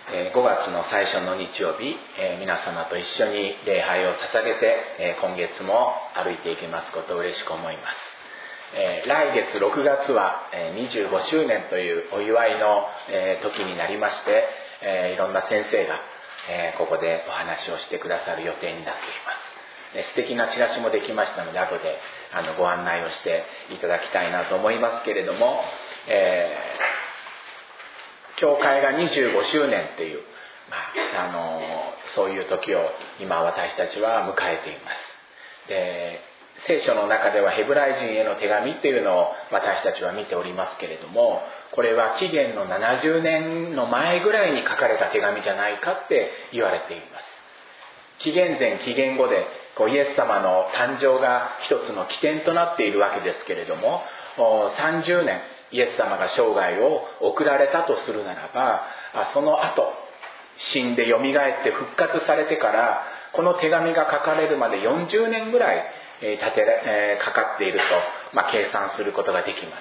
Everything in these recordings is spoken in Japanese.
5月の最初の日曜日、皆様と一緒に礼拝を捧げて、今月も歩いていきますことを嬉しく思います。来月6月は25周年というお祝いの時になりまして、いろんな先生がここでお話をしてくださる予定になっています。素敵なチラシもできましたので、後でご案内をしていただきたいなと思いますけれども、教会が25周年っていう、そういう時を今私たちは迎えています。で、聖書の中ではヘブライ人への手紙っていうのを私たちは見ておりますけれども、これは紀元の70年の前ぐらいに書かれた手紙じゃないかって言われています。紀元前紀元後でイエス様の誕生が一つの起点となっているわけですけれども、30年イエス様が生涯を送られたとするならば、その後死んでよみがえって復活されてからこの手紙が書かれるまで40年ぐらいかかっていると、計算することができます。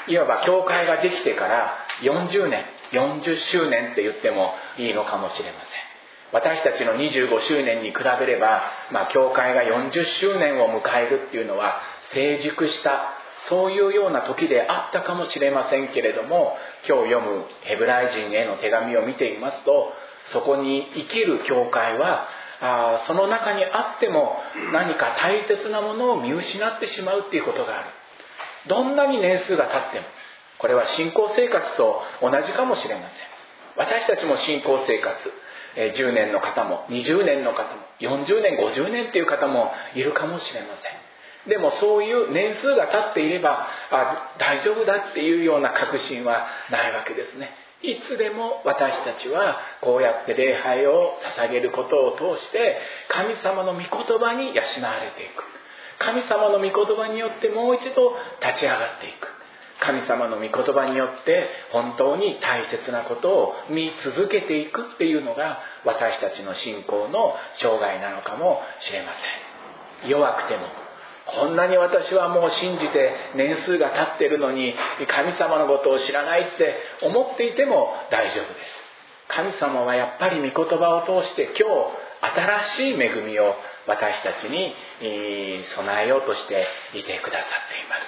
いわば教会ができてから40年40周年って言ってもいいのかもしれません。私たちの25周年に比べれば、教会が40周年を迎えるっていうのは成熟したそういうような時であったかもしれませんけれども、今日読むヘブライ人への手紙を見ていますと、そこに生きる教会はその中にあっても何か大切なものを見失ってしまうっていうことがある。どんなに年数が経っても、これは信仰生活と同じかもしれません。私たちも信仰生活、10年の方も20年の方も40年50年っていう方もいるかもしれません。でもそういう年数が経っていれば大丈夫だっていうような確信はないわけですね。いつでも私たちはこうやって礼拝を捧げることを通して神様の御言葉に養われていく。神様の御言葉によってもう一度立ち上がっていく。神様の御言葉によって本当に大切なことを見続けていくっていうのが私たちの信仰の生涯なのかもしれません。弱くても、こんなに私はもう信じて年数が経っているのに神様のことを知らないって思っていても大丈夫です。神様はやっぱり御言葉を通して今日新しい恵みを私たちに備えようとしていてくださっています。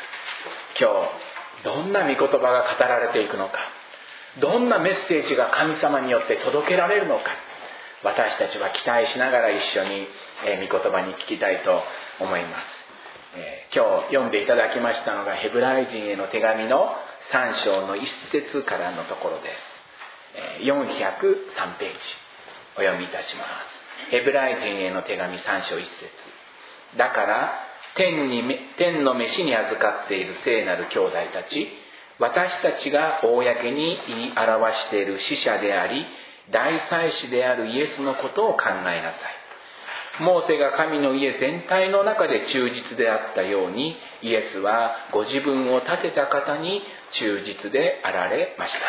今日どんな御言葉が語られていくのか、どんなメッセージが神様によって届けられるのか、私たちは期待しながら一緒に御言葉に聞きたいと思います。今日読んでいただきましたのがヘブライ人への手紙の3章の1節からのところです。403ページお読みいたします。ヘブライ人への手紙3章1節。だから天の召しに預かっている聖なる兄弟たち、私たちが公に言い表している使者であり大祭司であるイエスのことを考えなさい。モーセが神の家全体の中で忠実であったように、イエスはご自分を立てた方に忠実であられました。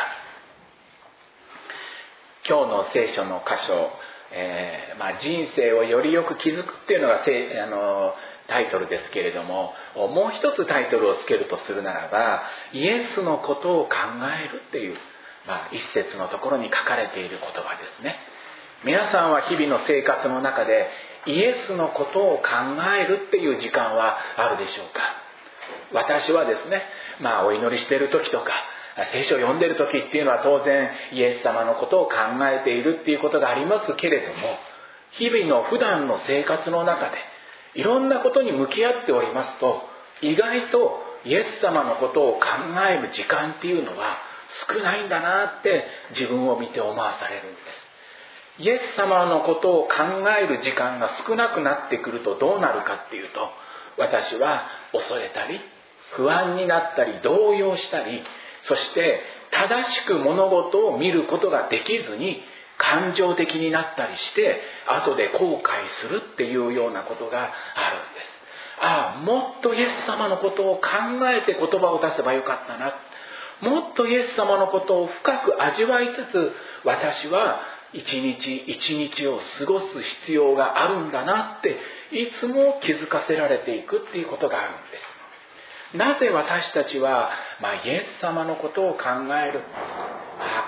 今日の聖書の箇所、人生をよりよく築くっていうのがタイトルですけれども、もう一つタイトルをつけるとするならば、イエスのことを考えるっていう、一節のところに書かれている言葉ですね。皆さんは日々の生活の中でイエスのことを考えるっていう時間はあるでしょうか。私はですね、お祈りしている時とか聖書を読んでいる時っていうのは当然イエス様のことを考えているっていうことがありますけれども、日々の普段の生活の中でいろんなことに向き合っておりますと、意外とイエス様のことを考える時間っていうのは少ないんだなって自分を見て思わされるんです。イエス様のことを考える時間が少なくなってくるとどうなるかっていうと、私は恐れたり不安になったり動揺したり、そして正しく物事を見ることができずに感情的になったりして後で後悔するっていうようなことがあるんです。もっとイエス様のことを考えて言葉を出せばよかったな、もっとイエス様のことを深く味わいつつ私は一日一日を過ごす必要があるんだなっていつも気づかせられていくっていうことがあるんです。なぜ私たちは、イエス様のことを考える、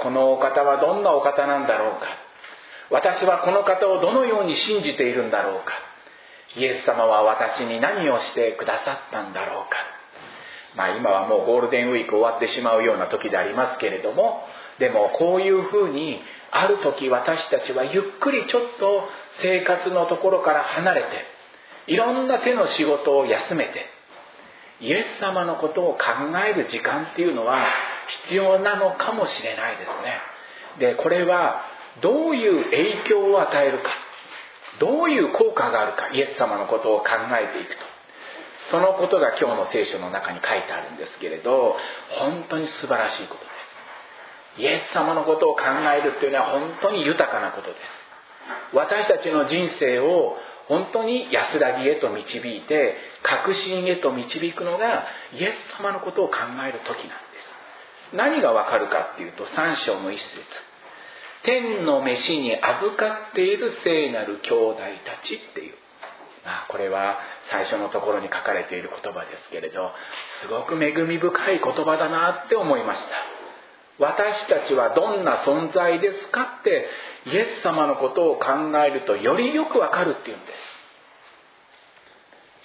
このお方はどんなお方なんだろうか、私はこの方をどのように信じているんだろうか、イエス様は私に何をしてくださったんだろうか。今はもうゴールデンウィーク終わってしまうような時でありますけれども、でもこういうふうにある時私たちはゆっくりちょっと生活のところから離れて、いろんな手の仕事を休めて、イエス様のことを考える時間っていうのは必要なのかもしれないですね。で、これはどういう影響を与えるか、どういう効果があるか、イエス様のことを考えていくと、そのことが今日の聖書の中に書いてあるんですけれど、本当に素晴らしいことです。イエス様のことを考えるというのは本当に豊かなことです。私たちの人生を本当に安らぎへと導いて、確信へと導くのがイエス様のことを考える時なんです。何がわかるかっていうと、3章の一節、天の召しに預かっている聖なる兄弟たちっていう、これは最初のところに書かれている言葉ですけれど、すごく恵み深い言葉だなって思いました。私たちはどんな存在ですかってイエス様のことを考えるとよりよくわかるっていうんです。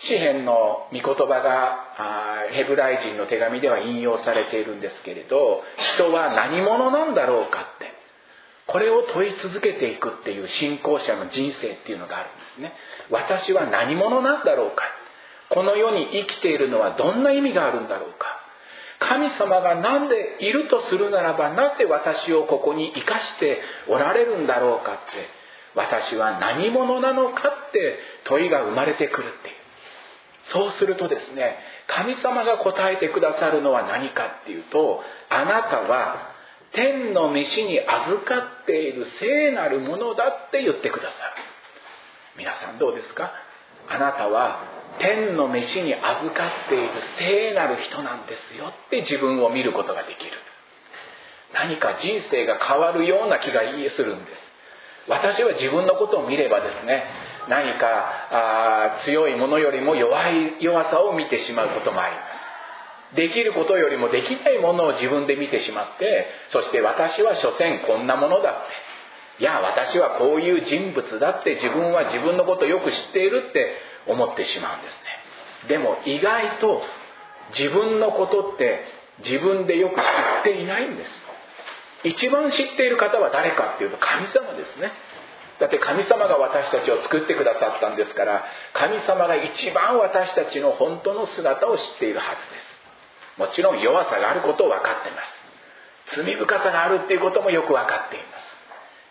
詩編の御言葉がヘブライ人の手紙では引用されているんですけれど、人は何者なんだろうかって、これを問い続けていくっていう信仰者の人生っていうのがあるんですね。私は何者なんだろうか、この世に生きているのはどんな意味があるんだろうか、神様が何でいるとするならば、なぜ私をここに生かしておられるんだろうかって、私は何者なのかって問いが生まれてくるっていう。そうするとですね、神様が答えてくださるのは何かっていうと、あなたは天の召しに預かっている聖なるものだって言ってくださる。皆さんどうですか？あなたは天の召しに預かっている聖なる人なんですよって自分を見ることができる。何か人生が変わるような気がするんです。私は自分のことを見ればですね、何か強いものよりも弱さを見てしまうこともあります。できることよりもできないものを自分で見てしまって、そして私は所詮こんなものだって、いや私はこういう人物だって、自分は自分のことをよく知っているって思ってしまうんですね。でも意外と自分のことって自分でよく知っていないんです。一番知っている方は誰かっていうと神様ですね。だって神様が私たちを作ってくださったんですから、神様が一番私たちの本当の姿を知っているはずです。もちろん弱さがあることを分かっています。罪深さがあるっていうこともよく分かっています。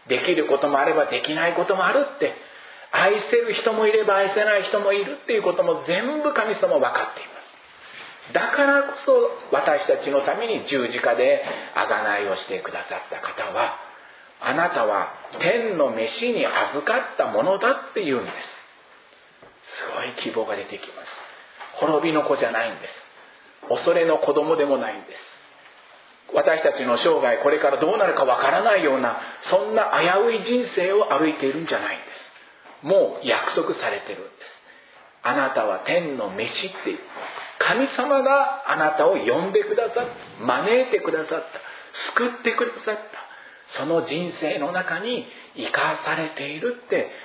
できることもあればできないこともあるって、愛せる人もいれば愛せない人もいるっていうことも全部神様分かっています。だからこそ私たちのために十字架で贖いをしてくださった方は、あなたは天の召しに預かったものだって言うんです。すごい希望が出てきます。滅びの子じゃないんです。恐れの子供でもないんです。私たちの生涯これからどうなるかわからないような、そんな危うい人生を歩いているんじゃないんです。もう約束されてるんです。あなたは天の召しっていう、神様があなたを呼んでくださった、招いてくださった、救ってくださった、その人生の中に生かされているって知るんです。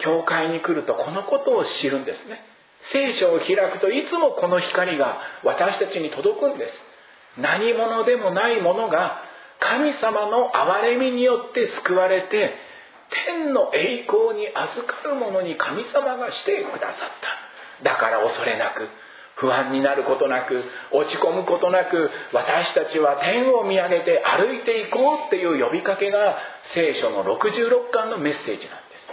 教会に来るとこのことを知るんですね。聖書を開くといつもこの光が私たちに届くんです。何者でもないものが神様の憐れみによって救われて、天の栄光に預かるものに神様がしてくださった。だから恐れなく、不安になることなく、落ち込むことなく、私たちは天を見上げて歩いていこうっていう呼びかけが聖書の66巻のメッセージなんです。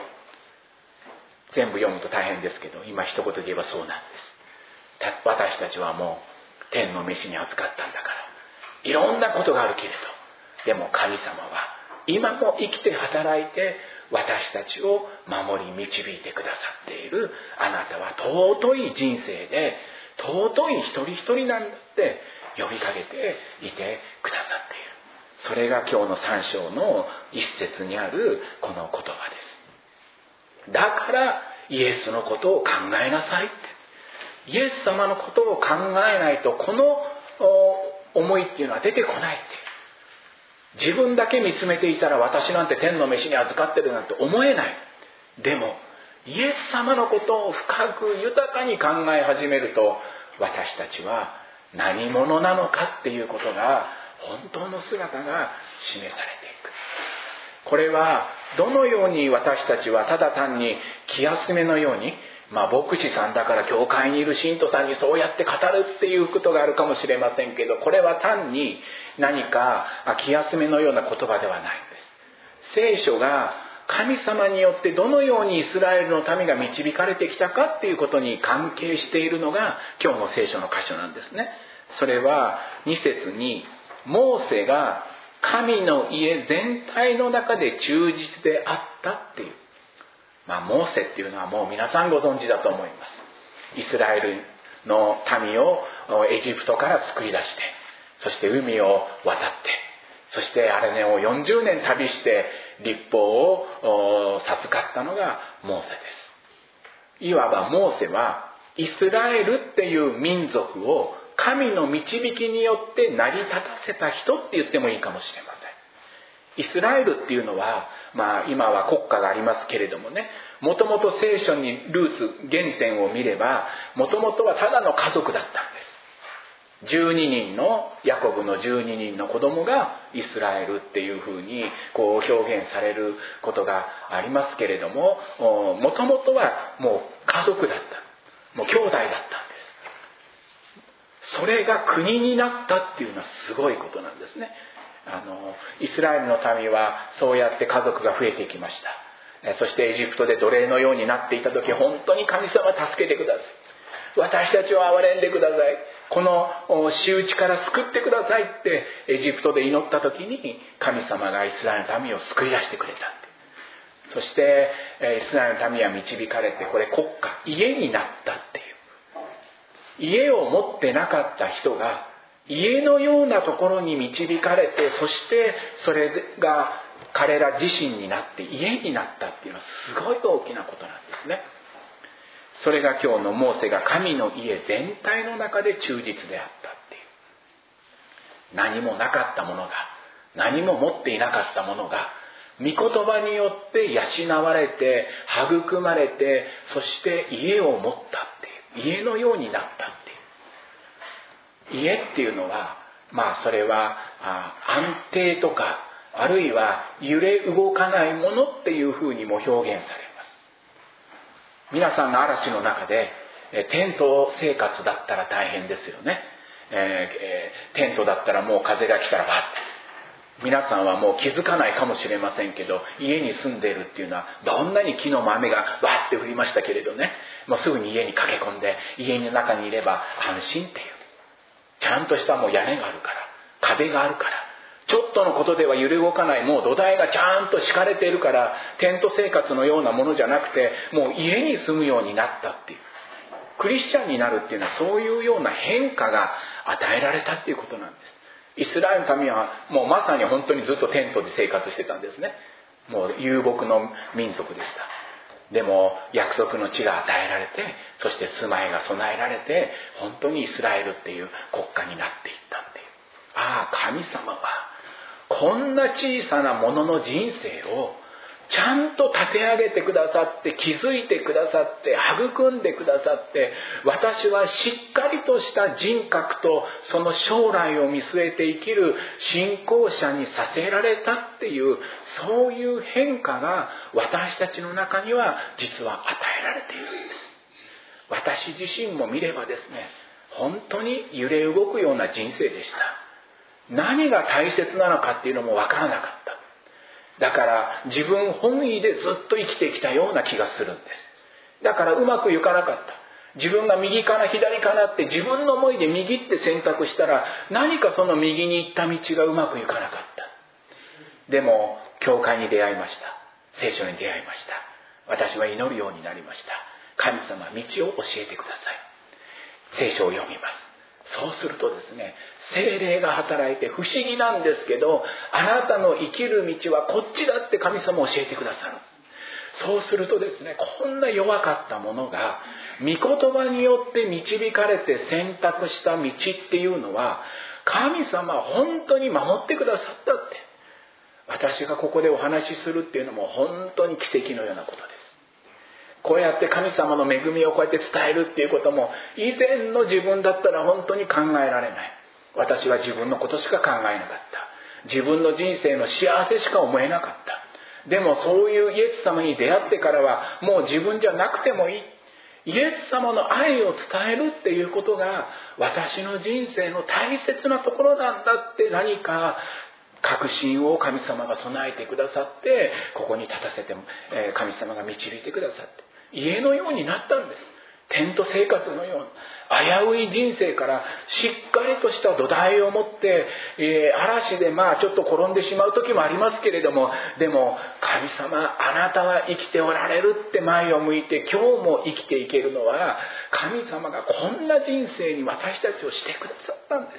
全部読むと大変ですけど、今一言で言えばそうなんです。私たちはもう天の召しに預かったんだから、いろんなことがあるけれど、でも神様は今も生きて働いて私たちを守り導いてくださっている。あなたは尊い人生で尊い一人一人なんだって呼びかけていてくださっている。それが今日の3章の一節にあるこの言葉です。だからイエスのことを考えなさいって、イエス様のことを考えないとこの思いっていうのは出てこないっていう。 自分だけ見つめていたら私なんて天の飯に預かってるなんて思えない。でもイエス様のことを深く豊かに考え始めると、私たちは何者なのかっていうことが、本当の姿が示されていく。これはどのように私たちはただ単に気休めのように、牧師さんだから教会にいる信徒さんにそうやって語るっていうことがあるかもしれませんけど、これは単に何か気休めのような言葉ではないんです。聖書が神様によってどのようにイスラエルの民が導かれてきたかっていうことに関係しているのが今日の聖書の箇所なんですね。それは2節に、モーセが神の家全体の中で忠実であったっていう、モーセっていうのはもう皆さんご存知だと思います。イスラエルの民をエジプトから救い出して、そして海を渡って、そしてアレネを40年旅して立法を授かったのがモーセです。いわばモーセはイスラエルっていう民族を神の導きによって成り立たせた人って言ってもいいかもしれません。イスラエルっていうのは、今は国家がありますけれどもね、もともと聖書にルーツ原点を見れば、もともとはただの家族だったんです。12人のヤコブの12人の子供がイスラエルっていうふうに表現されることがありますけれども、もともとはもう家族だった、もう兄弟だったんです。それが国になったっていうのはすごいことなんですね。イスラエルの民はそうやって家族が増えていきました。そしてエジプトで奴隷のようになっていた時、本当に神様助けてください、私たちを憐れんでください、この仕打ちから救ってくださいってエジプトで祈った時に、神様がイスラエルの民を救い出してくれた。そしてイスラエルの民は導かれて、これ国家、家になったっていう、家を持ってなかった人が家のようなところに導かれて、そしてそれが彼ら自身になって家になったっていうのはすごい大きなことなんですね。それが今日のモーセが神の家全体の中で忠実であったっていう。何もなかったものが、何も持っていなかったものが、御言葉によって養われて育まれて、そして家を持ったっていう、家のようになったっていう。家っていうのは、それは安定とか、あるいは揺れ動かないものっていうふうにも表現されます。皆さんが嵐の中でテント生活だったら大変ですよね。テントだったらもう風が来たらバッて、皆さんはもう気づかないかもしれませんけど、家に住んでいるっていうのはどんなに昨日も雨がわーって降りましたけれどね、もうすぐに家に駆け込んで家の中にいれば安心っていう、ちゃんとしたもう屋根があるから、壁があるから、ちょっとのことでは揺れ動かない、もう土台がちゃんと敷かれているから、テント生活のようなものじゃなくて、もう家に住むようになったっていう、クリスチャンになるっていうのはそういうような変化が与えられたっていうことなんです。イスラエルの民はもうまさに本当にずっとテントで生活してたんですね。もう遊牧の民族でした。でも約束の地が与えられて、そして住まいが備えられて、本当にイスラエルっていう国家になっていったっていう。神様はこんな小さなものの人生をちゃんと立て上げてくださって、築いてくださって、育んでくださって、私はしっかりとした人格とその将来を見据えて生きる信仰者にさせられたっていう、そういう変化が私たちの中には実は与えられているんです。私自身も見ればですね、本当に揺れ動くような人生でした。何が大切なのかっていうのも分からなかった。だから自分本位でずっと生きてきたような気がするんです。だからうまくいかなかった。自分が右かな左かなって自分の思いで右って選択したら、何かその右に行った道がうまくいかなかった。でも教会に出会いました。聖書に出会いました。私は祈るようになりました。神様、道を教えてください。聖書を読みます。そうするとですね、聖霊が働いて不思議なんですけど、あなたの生きる道はこっちだって神様教えてくださる。そうするとですね、こんな弱かったものが御言葉によって導かれて選択した道っていうのは、神様は本当に守ってくださったって。 私がここでお話しするっていうのも本当に奇跡のようなことです。こうやって神様の恵みをこうやって伝えるっていうことも、以前の自分だったら本当に考えられない。私は自分のことしか考えなかった。自分の人生の幸せしか思えなかった。でもそういうイエス様に出会ってからは、もう自分じゃなくてもいい。イエス様の愛を伝えるっていうことが私の人生の大切なところなんだって、何か確信を神様が備えてくださって、ここに立たせても、神様が導いてくださって、家のようになったんです。テント生活のように危うい人生からしっかりとした土台を持って、嵐でちょっと転んでしまう時もありますけれども、でも神様、あなたは生きておられるって前を向いて、今日も生きていけるのは神様がこんな人生に私たちをしてくださったんです。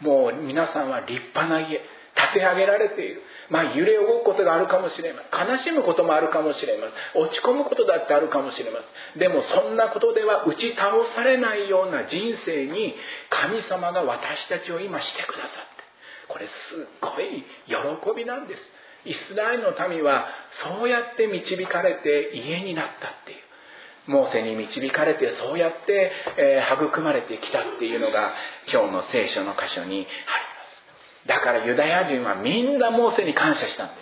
もう皆さんは立派な家、建て上げられている。揺れ動くことがあるかもしれません。悲しむこともあるかもしれません。落ち込むことだってあるかもしれません。でもそんなことでは打ち倒されないような人生に神様が私たちを今してくださって、これすっごい喜びなんです。イスラエルの民はそうやって導かれて家になったっていう。モーセに導かれてそうやって、育まれてきたっていうのが今日の聖書の箇所にあります。だからユダヤ人はみんなモーセに感謝したんです。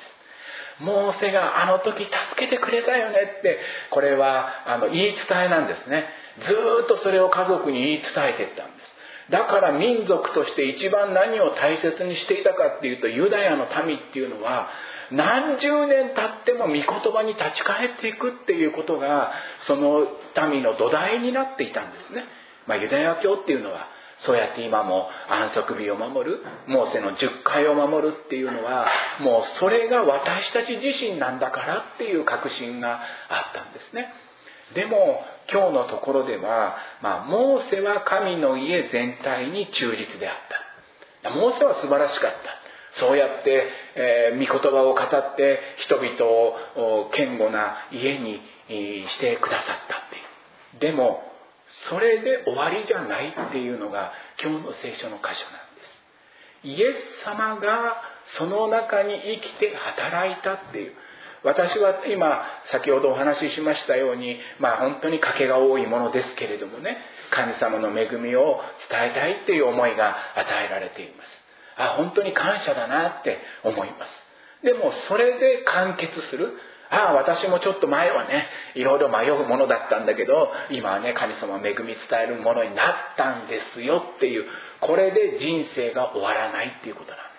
モーセがあの時助けてくれたよねって、これは言い伝えなんですね。ずっとそれを家族に言い伝えていったんです。だから民族として一番何を大切にしていたかっていうと、ユダヤの民っていうのは何十年経っても御言葉に立ち返っていくっていうことがその民の土台になっていたんですね。ユダヤ教っていうのはそうやって今も安息日を守る、モーセの10回を守るっていうのは、もうそれが私たち自身なんだからっていう確信があったんですね。でも今日のところでは、モーセは神の家全体に忠実であった。モーセは素晴らしかった。そうやって、御言葉を語って人々を堅固な家にしてくださったっていう。でもそれで終わりじゃないっていうのが今日の聖書の箇所なんです。イエス様がその中に生きて働いたっていう。私は今先ほどお話ししましたように、本当に賭けが多いものですけれどもね、神様の恵みを伝えたいっていう思いが与えられています。本当に感謝だなって思います。でもそれで完結する。私もちょっと前はね、いろいろ迷うものだったんだけど、今はね、神様の恵み伝えるものになったんですよっていう、これで人生が終わらないっていうことなんです。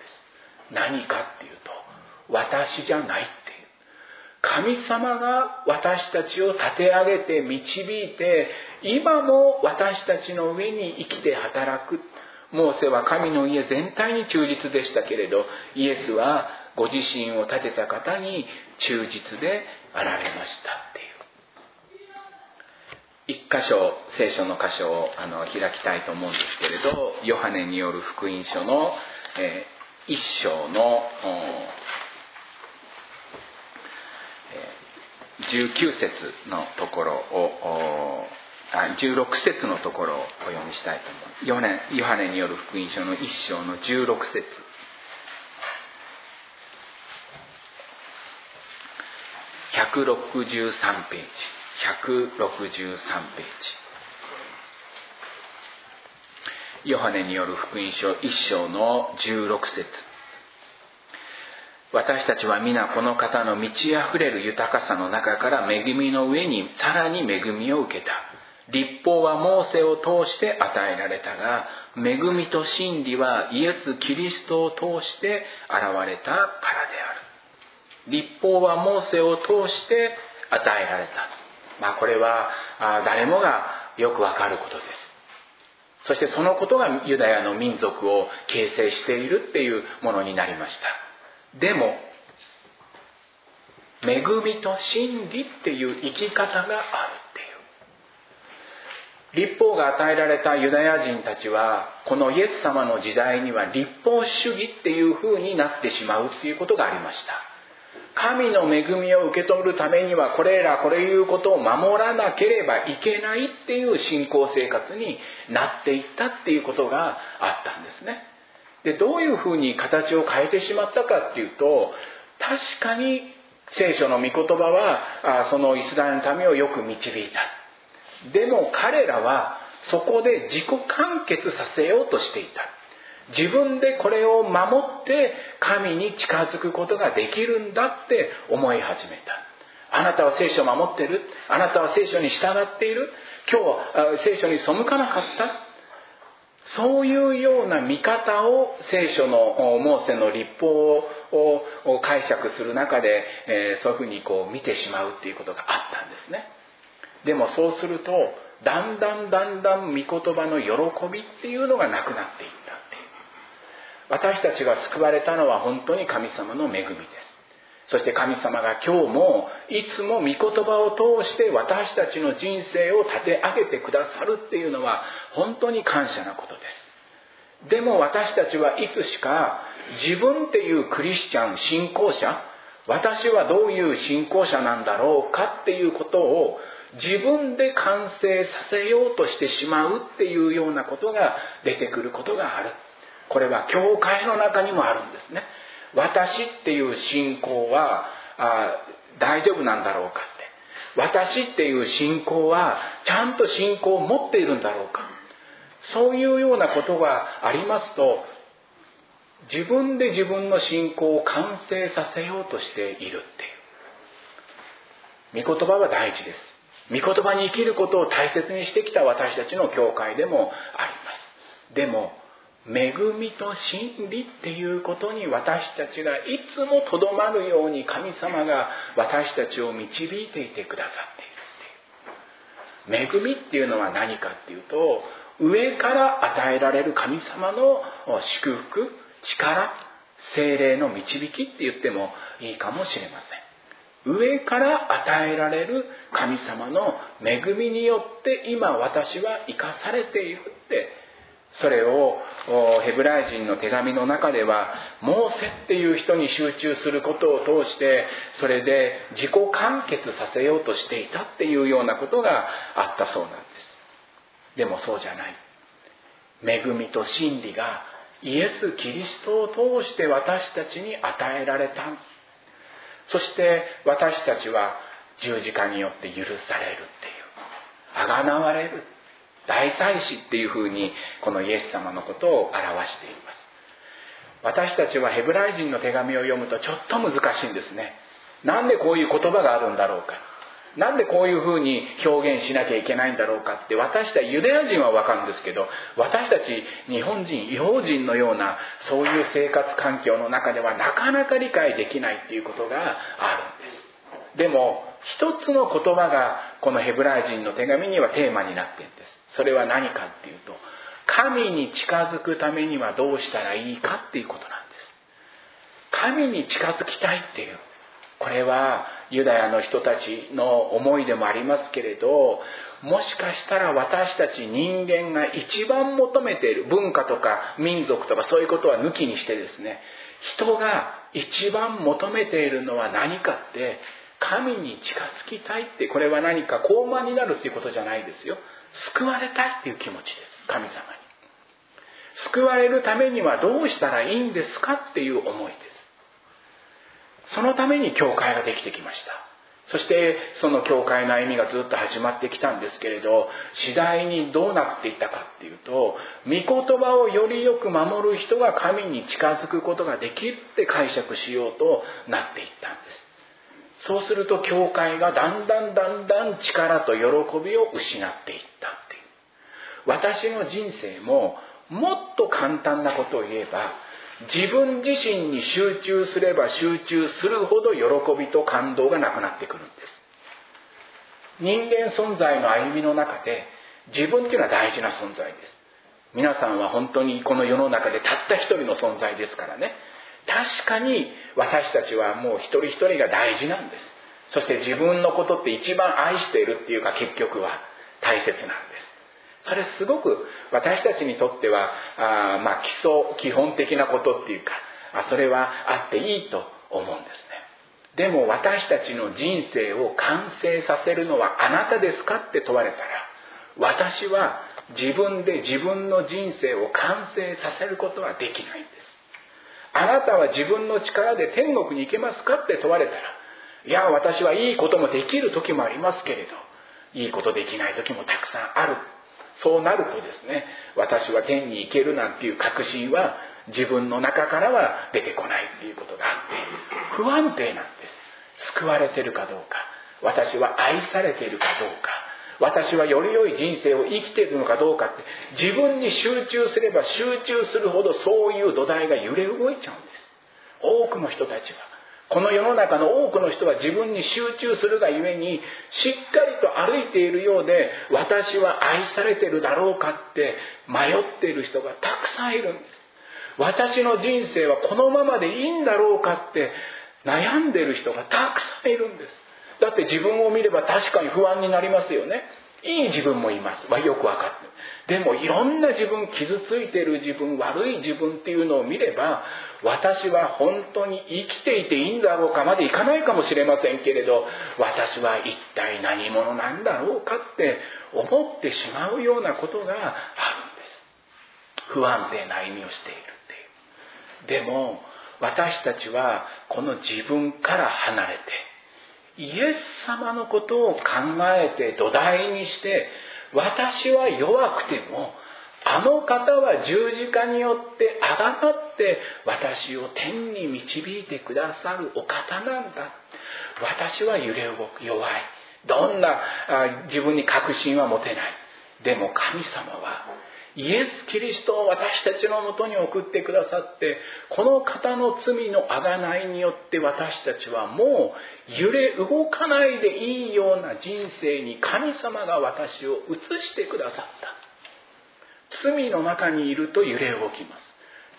何かっていうと、私じゃないっていう。神様が私たちを立て上げて導いて、今も私たちの上に生きて働く。モーセは神の家全体に忠実でしたけれど、イエスはご自身を立てた方に忠実であられましたっていう。一箇所、聖書の箇所を開きたいと思うんですけれど、ヨハネによる福音書の、一章の19節のところを16節のところをお読みしたいと思います。ヨハネによる福音書の一章の16節。163ページ。ヨハネによる福音書一章の16節。私たちは皆この方の満ち溢れる豊かさの中から恵みの上にさらに恵みを受けた。律法はモーセを通して与えられたが、恵みと真理はイエス・キリストを通して現れたからである。律法はモーセを通して与えられた。これは誰もがよくわかることです。そしてそのことがユダヤの民族を形成しているっていうものになりました。でも恵みと真理っていう生き方があるっていう。律法が与えられたユダヤ人たちはこのイエス様の時代には律法主義っていう風になってしまうっていうことがありました。神の恵みを受け取るためにはこれいうことを守らなければいけないっていう信仰生活になっていったっていうことがあったんですね。 でどういうふうに形を変えてしまったかっていうと、確かに聖書の御言葉はそのイスラエルの民をよく導いた。でも彼らはそこで自己完結させようとしていた。自分でこれを守って神に近づくことができるんだって思い始めた。あなたは聖書を守ってる、あなたは聖書に従っている、今日は聖書に背かなかった。そういうような見方を聖書のモーセの律法を解釈する中で、そういうふうに見てしまうっていうことがあったんですね。でもそうするとだんだん御言葉の喜びっていうのがなくなっていったっていう。私たちが救われたのは本当に神様の恵みです。そして神様が今日もいつも御言葉を通して私たちの人生を立て上げてくださるっていうのは本当に感謝なことです。でも私たちはいつしか自分っていうクリスチャン、信仰者、私はどういう信仰者なんだろうかっていうことを自分で完成させようとしてしまうっていうようなことが出てくることがある。これは教会の中にもあるんですね。私っていう信仰は大丈夫なんだろうかって、私っていう信仰はちゃんと信仰を持っているんだろうか、そういうようなことがありますと、自分で自分の信仰を完成させようとしているっていう。御言葉は大事です。御言葉に生きることを大切にしてきた私たちの教会でもあります。でも恵みと真理っていうことに私たちがいつもとどまるように神様が私たちを導いていてくださっているっていう。恵みっていうのは何かっていうと、上から与えられる神様の祝福、力、聖霊の導きって言ってもいいかもしれません。上から与えられる神様の恵みによって今私は生かされているって、それをヘブライ人の手紙の中ではモーセっていう人に集中することを通して、それで自己完結させようとしていたっていうようなことがあったそうなんです。でもそうじゃない。恵みと真理がイエス・キリストを通して私たちに与えられた。そして私たちは十字架によって許されるっていう、あがなわれる大祭司っていうふうにこのイエス様のことを表しています。私たちはヘブライ人の手紙を読むとちょっと難しいんですね。なんでこういう言葉があるんだろうか、なんでこういうふうに表現しなきゃいけないんだろうかって、私たちユダヤ人は分かるんですけど、私たち日本人、異邦人のようなそういう生活環境の中ではなかなか理解できないっていうことがあるんです。でも一つの言葉がこのヘブライ人の手紙にはテーマになっているんです。それは何かっていうと、神に近づくためにはどうしたらいいかっていうことなんです。神に近づきたいっていう、これはユダヤの人たちの思いでもありますけれど、もしかしたら私たち人間が一番求めている、文化とか民族とかそういうことは抜きにしてですね、人が一番求めているのは何かって、神に近づきたいって、これは何か高慢になるっていうことじゃないですよ。救われたいっていう気持ちです。神様に救われるためにはどうしたらいいんですかっていう思いです。そのために教会ができてきました。そしてその教会の歩みがずっと始まってきたんですけれど、次第にどうなっていったかっていうと、御言葉をよりよく守る人が神に近づくことができるって解釈しようとなっていったんです。そうすると教会がだんだん力と喜びを失っていったっていう。私の人生ももっと簡単なことを言えば、自分自身に集中すれば集中するほど喜びと感動がなくなってくるんです。人間存在の歩みの中で自分っていうのは大事な存在です。皆さんは本当にこの世の中でたった一人の存在ですからね。確かに私たちはもう一人一人が大事なんです。そして自分のことって一番愛しているっていうか、結局は大切なんです。それすごく私たちにとっては基本的なことっていうか、それはあっていいと思うんですね。でも私たちの人生を完成させるのはあなたですかって問われたら、私は自分で自分の人生を完成させることはできないんです。あなたは自分の力で天国に行けますかって問われたら、いや私はいいこともできる時もありますけれど、いいことできない時もたくさんある。そうなるとですね、私は天に行けるなんていう確信は自分の中からは出てこないっていうことがあって、不安定なんです。救われているかどうか、私は愛されているかどうか、私はより良い人生を生きているのかどうかって、自分に集中すれば集中するほどそういう土台が揺れ動いちゃうんです。多くの人たちは、この世の中の多くの人は自分に集中するがゆえに、しっかりと歩いているようで、私は愛されているだろうかって迷っている人がたくさんいるんです。私の人生はこのままでいいんだろうかって悩んでいる人がたくさんいるんです。だって自分を見れば確かに不安になりますよね。いい自分もいます。よくわかってる。でもいろんな自分、傷ついている自分、悪い自分っていうのを見れば、私は本当に生きていていいんだろうかまでいかないかもしれませんけれど、私は一体何者なんだろうかって思ってしまうようなことがあるんです。不安定な歩みをしているっていう。でも私たちはこの自分から離れて、イエス様のことを考えて土台にして、私は弱くてもあの方は十字架によってあがなって私を天に導いてくださるお方なんだ。私は揺れ動く、弱い。どんな自分に確信は持てない。でも神様はイエス・キリストを私たちのもとに送ってくださって、この方の罪の贖いによって私たちはもう揺れ動かないでいいような人生に神様が私を移してくださった。罪の中にいると揺れ動きます。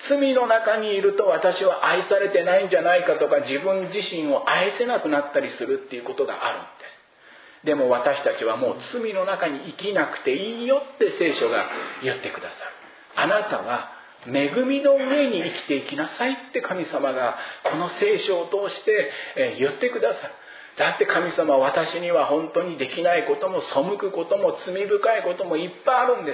罪の中にいると私は愛されてないんじゃないかとか、自分自身を愛せなくなったりするっていうことがあるんです。でも私たちはもう罪の中に生きなくていいよって聖書が言ってくださる。あなたは恵みの上に生きていきなさいって神様がこの聖書を通して言ってくださる。だって神様は私には本当にできないことも背くことも罪深いこともいっぱいあるんです。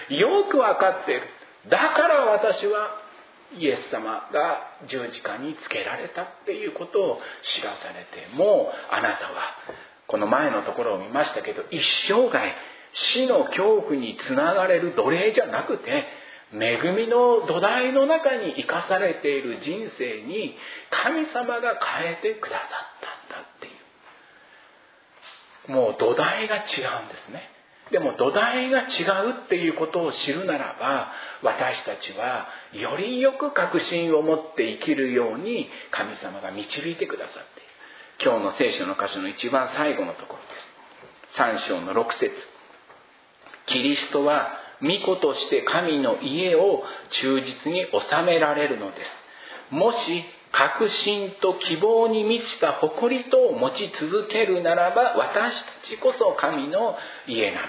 よくわかっている。だから私はイエス様が十字架につけられたっていうことを知らされて、もうあなたはこの前のところを見ましたけど、一生涯死の恐怖につながれる奴隷じゃなくて、恵みの土台の中に生かされている人生に神様が変えてくださったんだっていう、もう土台が違うんですね。でも土台が違うっていうことを知るならば、私たちはよりよく確信を持って生きるように神様が導いてくださっている。今日の聖書の箇所の一番最後のところです。3章の6節。キリストは御子として神の家を忠実に治められるのです。もし確信と希望に満ちた誇りと持ち続けるならば、私たちこそ神の家なのです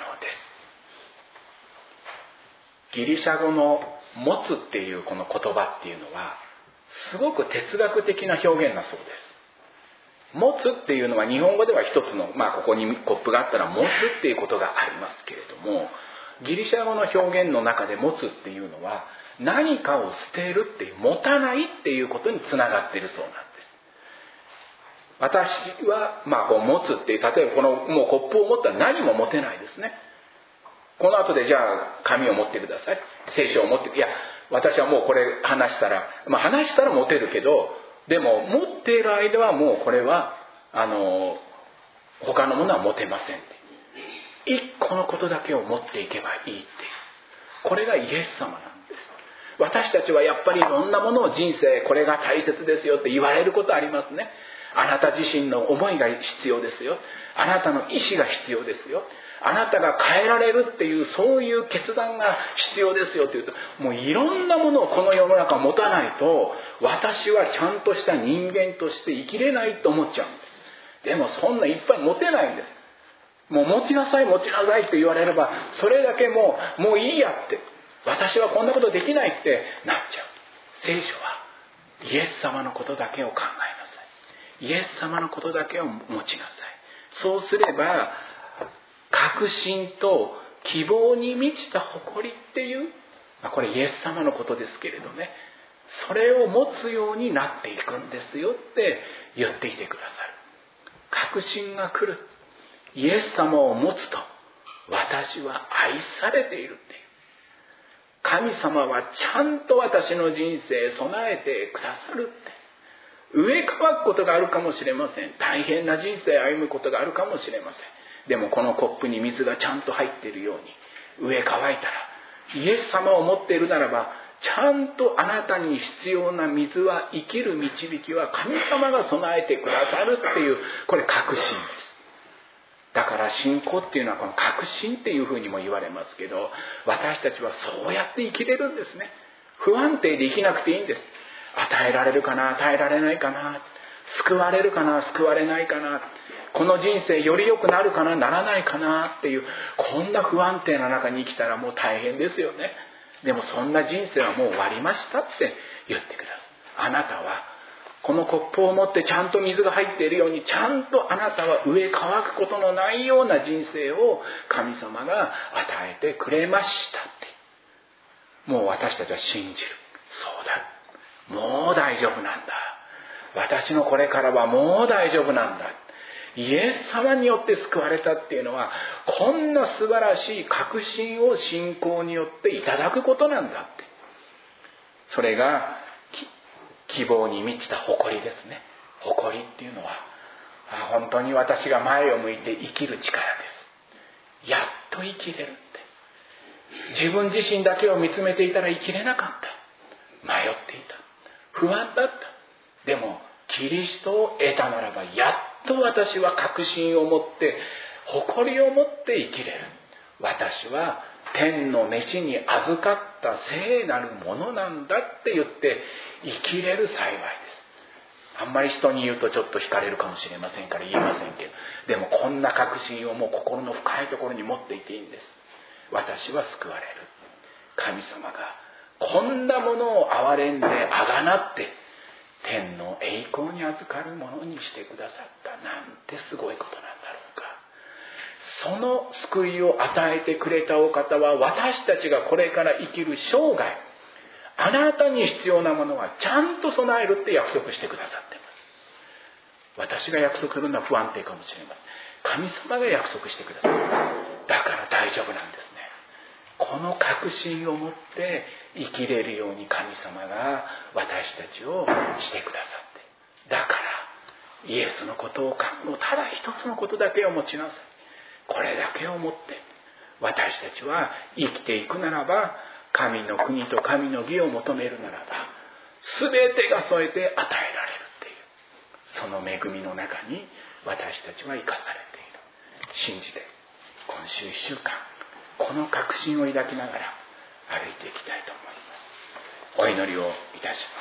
。ギリシャ語の持つっていうこの言葉っていうのはすごく哲学的な表現だそうです。持つっていうのは日本語では一つの、ここにコップがあったら持つっていうことがありますけれども、ギリシャ語の表現の中で持つっていうのは何かを捨てるっていう、持たないっていうことにつながっているそうなんです。私はこう持つっていう、例えばこのもうコップを持ったら何も持てないですね。この後でじゃあ紙を持ってください、聖書を持って、いや私はもうこれ話したら持てるけど、でも持っている間はもうこれは他のものは持てませんって、一個のことだけを持っていけばいいっていう、これがイエス様なんです。私たちはやっぱりいろんなものを人生これが大切ですよって言われることありますね。あなた自身の思いが必要ですよ、あなたの意志が必要ですよ、あなたが変えられるっていうそういう決断が必要ですよって言うと、もういろんなものをこの世の中持たないと私はちゃんとした人間として生きれないと思っちゃうんです。でもそんないっぱい持てないんです。もう持ちなさいって言われれば、それだけもういいやって、私はこんなことできないってなっちゃう。聖書はイエス様のことだけを考えなさい、イエス様のことだけを持ちなさい。そうすれば確信と希望に満ちた誇りっていう、これイエス様のことですけれどね、それを持つようになっていくんですよって言ってきてくださる。確信が来る。イエス様を持つと私は愛されているっていう。神様はちゃんと私の人生備えてくださるって。植え替わることがあるかもしれません。大変な人生を歩むことがあるかもしれません。でもこのコップに水がちゃんと入っているように、植え乾いたらイエス様を持っているならば、ちゃんとあなたに必要な水は、生きる導きは神様が備えてくださるっていう、これ確信です。だから信仰っていうのはこの確信っていうふうにも言われますけど、私たちはそうやって生きれるんですね。不安定で生きなくていいんです。与えられるかな、与えられないかな、救われるかな、救われないかな、この人生より良くなるかな、ならないかなっていう、こんな不安定な中に生きたらもう大変ですよね。でもそんな人生はもう終わりましたって言ってください。あなたはこのコップを持ってちゃんと水が入っているように、ちゃんとあなたは植え乾くことのないような人生を神様が与えてくれましたって。もう私たちは信じる。そうだ、もう大丈夫なんだ、私のこれからはもう大丈夫なんだ。イエス様によって救われたっていうのは、こんな素晴らしい確信を信仰によっていただくことなんだって。それが希望に満ちた誇りですね。誇りっていうのは、本当に私が前を向いて生きる力です。やっと生きれるって。自分自身だけを見つめていたら生きれなかった。迷っていた。不安だった。でもキリストを得たならば、やっと私は確信を持って、誇りを持って生きれる。私は天の召しに預かった聖なるものなんだって言って生きれる幸いです。あんまり人に言うとちょっと惹かれるかもしれませんから言いませんけど、でもこんな確信をもう心の深いところに持っていていいんです。私は救われる。神様がこんなものを憐れんであがなって天の栄光に預かるものにしてくださった。なんてすごいことなんだろうか。その救いを与えてくれたお方は、私たちがこれから生きる生涯、あなたに必要なものはちゃんと備えるって約束してくださっています。私が約束するのは不安定かもしれません。神様が約束してくださる。だから大丈夫なんですね。この確信を持って生きれるように神様が私たちをしてくださって、だからイエスのことをもうただ一つのことだけを持ちなさい。これだけを持って私たちは生きていくならば、神の国と神の義を求めるならば、全てが添えて与えられるっていう、その恵みの中に私たちは生かされている。信じて今週1週間この確信を抱きながら歩いていきたいと思います。お祈りをいたします。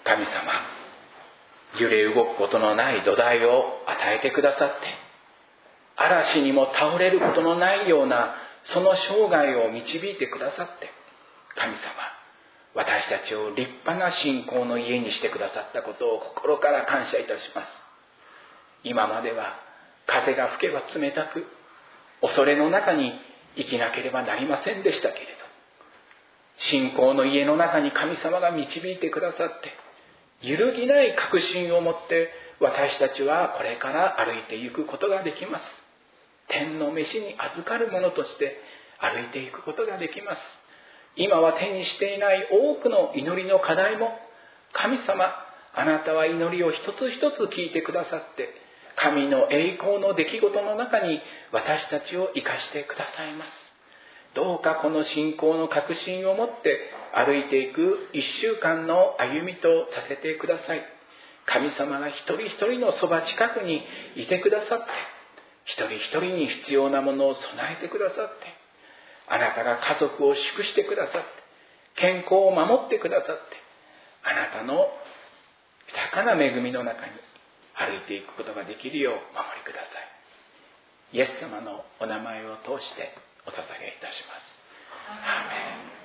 神様、揺れ動くことのない土台を与えてくださって、嵐にも倒れることのないようなその生涯を導いてくださって、神様、私たちを立派な信仰の家にしてくださったことを心から感謝いたします。今までは風が吹けば冷たく、恐れの中に生きなければなりませんでしたけれど、信仰の家の中に神様が導いてくださって、揺るぎない確信を持って私たちはこれから歩いていくことができます。天の召しに預かる者として歩いていくことができます。今は手にしていない多くの祈りの課題も、神様、あなたは祈りを一つ一つ聞いてくださって、神の栄光の出来事の中に私たちを生かしてくださいます。どうかこの信仰の確信を持って歩いていく1週間の歩みとさせてください。神様が一人一人のそば近くにいてくださって、一人一人に必要なものを備えてくださって、あなたが家族を祝してくださって、健康を守ってくださって、あなたの豊かな恵みの中に歩いていくことができるようお守りください。イエス様のお名前を通してお捧げいたします。アーメン。